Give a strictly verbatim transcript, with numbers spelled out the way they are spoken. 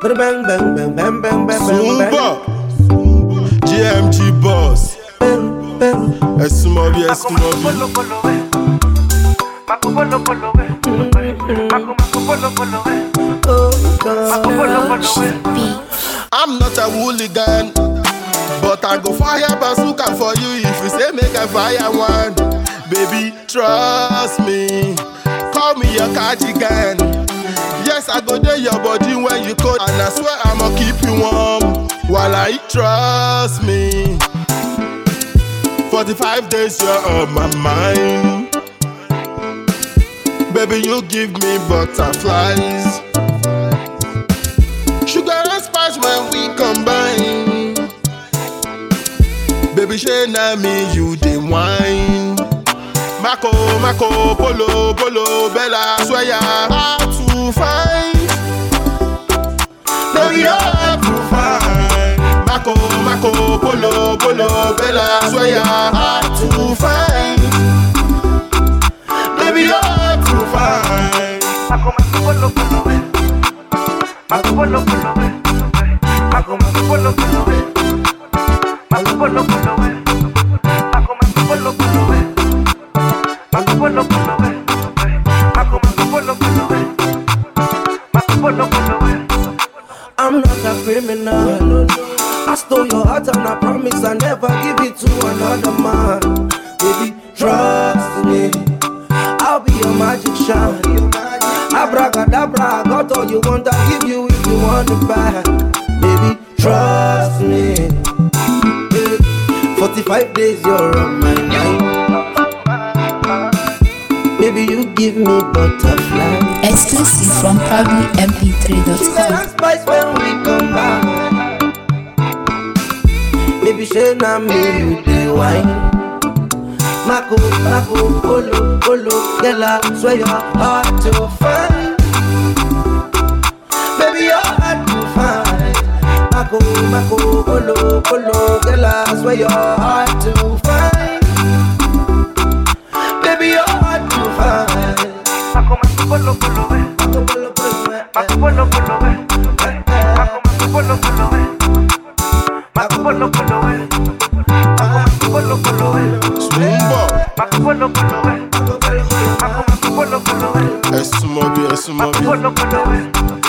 Bang bang bang bang bang bang Super G M G boss Esmobi Esmobi I'm not a hooligan, but I go fire bazooka for you if you say make I fire one. Baby, trust me, call me your cardigan. Yes, I go there your body when you cold, and I swear I'ma keep you warm while I trust me. forty-five days you're on my mind. Baby, you give me butterflies. Sugar and spice when we combine. Baby, she na me, you the wine. Mako, Mako, Polo, Polo, Bella, swear ya hard to find. Baby, you're hard to find. Mako, Mako, Polo, Polo, Bella, swear ya hard to find. Baby, you're hard to find. Mako, Mako, Polo, Polo, Mako, Polo, Polo, Mako, Mako, Polo, Polo, Mako, Polo, Polo, Mako, Mako, Polo, Polo. I'm not a criminal. I stole your heart and I promise I never give it to another man. Baby, trust me, I'll be your magician. Abracadabra, I got all you want, I'll give you if you want it back. Baby, trust me. forty-five days you're on my mind. Baby, you give me butterfly. Exclusive from proudly m p three dot com. Spice when we come back. Baby, she na me, you the wine. Mako, Mako, Polo, Polo, girl, I swear you're hard to find. Baby, you're hard to find. Mako, Mako, Polo, Polo, girl, I swear you're hard to find. Baby, you're hard to find. Mako, Mako, Polo, Polo, Mako, Polo, Polo, Mako, Polo, Polo, Mako, Polo, Polo, Mako, Polo, Polo, Smooth Polo, Polo, Mako, Polo, Polo, Esmobi Esmobi Polo, Polo,